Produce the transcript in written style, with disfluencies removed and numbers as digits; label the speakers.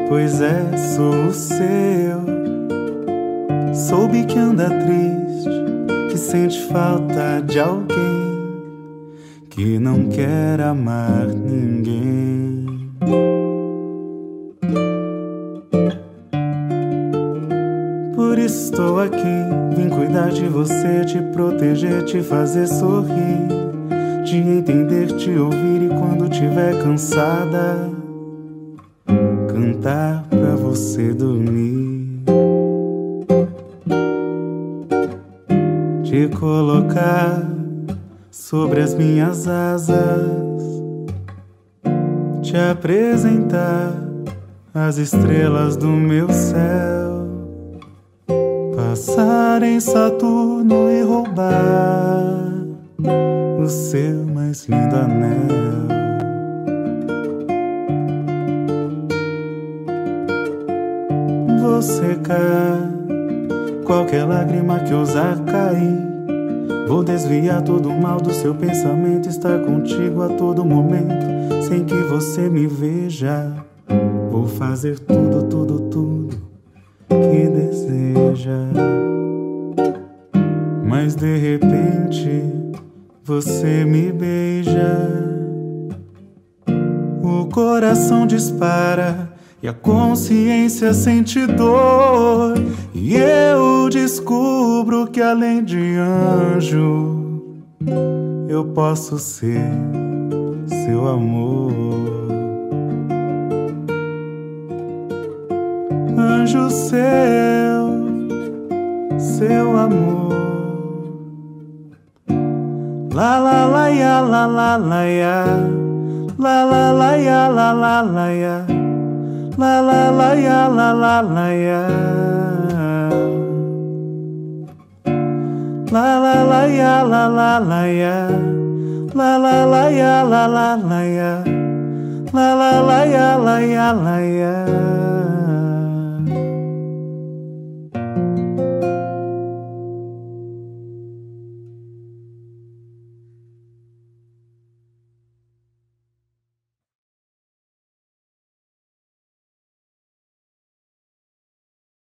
Speaker 1: Pois é, sou o seu. Soube que anda triste, que sente falta de alguém, que não quer amar ninguém. Por isso estou aqui, vim cuidar de você, te proteger, te fazer sorrir, te entender, te ouvir e quando tiver cansada, cantar pra você dormir. Te colocar sobre as minhas asas, te apresentar as estrelas do meu céu, passar em Saturno e roubar o seu mais lindo anel. Vou secar qualquer lágrima que ousar cair, vou desviar todo o mal do seu pensamento, estar contigo a todo momento, sem que você me veja. Vou fazer tudo, tudo, tudo que deseja. Mas de repente você me beija, o coração dispara e a consciência sente dor, e eu descubro que além de anjo eu posso ser seu amor. Anjo seu amor. La la la ya, la la la ya, la la la ya, la la la ya, la la la ya, la la la ya, la la la ya, la la la ya, la la la ya, la la la ya, la la la ya, la ya la ya.